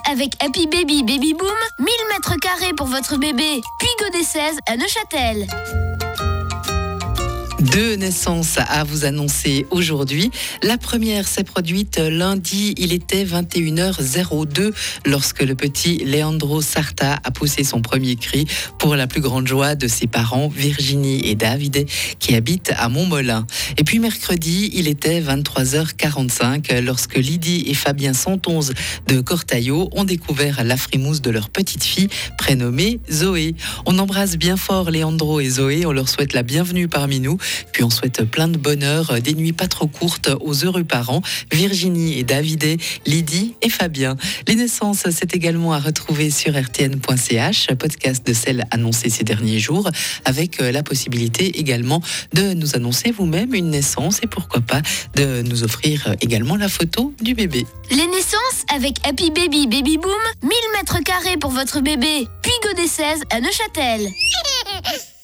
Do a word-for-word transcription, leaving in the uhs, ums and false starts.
avec Happy Baby Baby Boom, mille mètres carrés pour votre bébé. Puis Godet seize à Neuchâtel. Deux naissances à vous annoncer aujourd'hui. La première s'est produite lundi, il était vingt et une heures deux lorsque le petit Leandro Sarta a poussé son premier cri pour la plus grande joie de ses parents Virginie et Davide qui habitent à Montmolin. Et puis mercredi, il était vingt-trois heures quarante-cinq lorsque Lydie et Fabien Santonze de Cortaillot ont découvert la frimousse de leur petite fille prénommée Zoé. On embrasse bien fort Leandro et Zoé, on leur souhaite la bienvenue parmi nous. Puis on souhaite plein de bonheur, des nuits pas trop courtes aux heureux parents, Virginie et Davide, Lydie et Fabien. Les naissances, c'est également à retrouver sur r t n point c h, podcast de celles annoncées ces derniers jours, avec la possibilité également de nous annoncer vous-même une naissance et pourquoi pas de nous offrir également la photo du bébé. Les naissances avec Happy Baby Baby Boom, mille mètres carrés pour votre bébé. Puis Godet seize à Neuchâtel.